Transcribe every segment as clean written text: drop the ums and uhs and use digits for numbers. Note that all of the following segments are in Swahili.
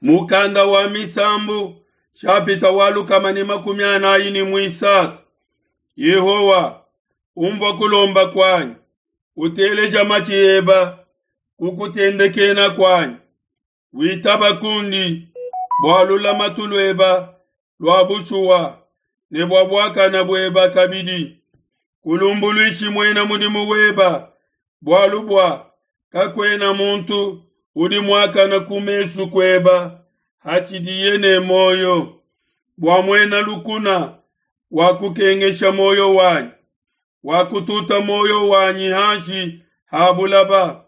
Mukanda wa misambu shapita walu kama ni makumi anaini mwisatu. Yehowa umva kulomba kwanyu uteleja machieba kukutendekena kwanyu witaba kundi bwalula matulweba lwabushuwa ne bwabwaka na bweba kabidi kulumbuluishi mwena mudimu weba bwalubwa kakwena muntu udi mwaka na kumesu kweba hatidiyene moyo bwamwena lukuna wakukengesha moyo wanyi wakututa moyo wanyi hanshi habulaba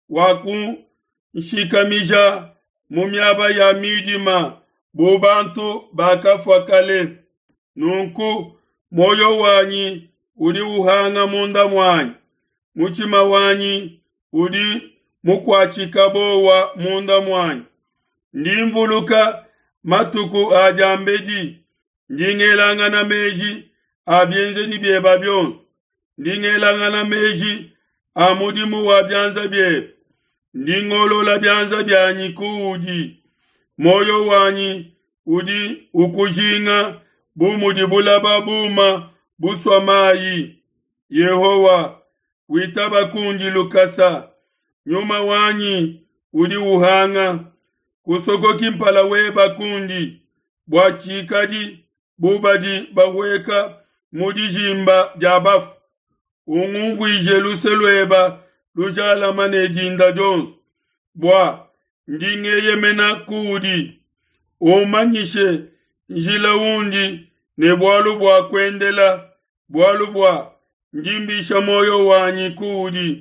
wakunshikamisha mumyaba ya midima bubantu bakafwa kale nunku moyo wanyi udi uhanga munda mwanyi muchima wanyi udi mukwachika bowa munda mwanyi ndimvuluka matuku ajambeji ndingelangana meji abyenze ni byeba byonso ndingelangana meji amudimu wa byanza byeba ndingolola byanza byanyi kuudi moyo wanyi udi ukujinga bumudi bulaba buma buswa mayi Yehowa witaba kunji lukasa nyuma wanyi udi uhanga kusoko kimpala weba kundi bwachikadi bubadi baweka mudijimba jabafu ungungwije luselweba lujala manejinda jonsu bwa ndingeye mena kudi umanyishe njila undi ne bwalu bwa kwendela bwalu bwa njimbisha moyo wanyi kudi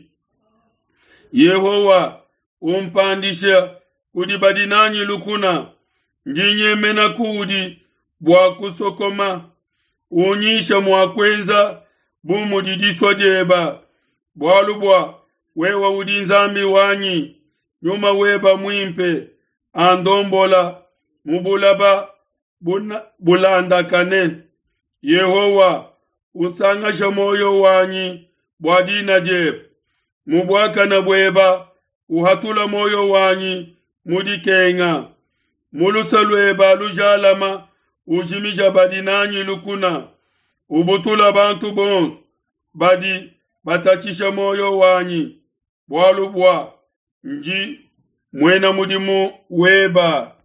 Yehowa umpandisha kudi badinanyi lukuna ndinye mena kudi bwa kusokoma unyisha mwakwenza bumudidiswa jeba bwalu bwa wewa udinzambi wanyi nyuma weba mwimpe andombola mubulaba bulanda kane Yehowa utsangasha moyo wanyi bwadina jeba mubwaka na bweba uhatula moyo wanyi mudikenga mulusalweba lujalama ujimija badinanyi lukuna ubutula bantu bonsu badi batachisha moyo wanyi bwalu bwa nji mwena mudimu weba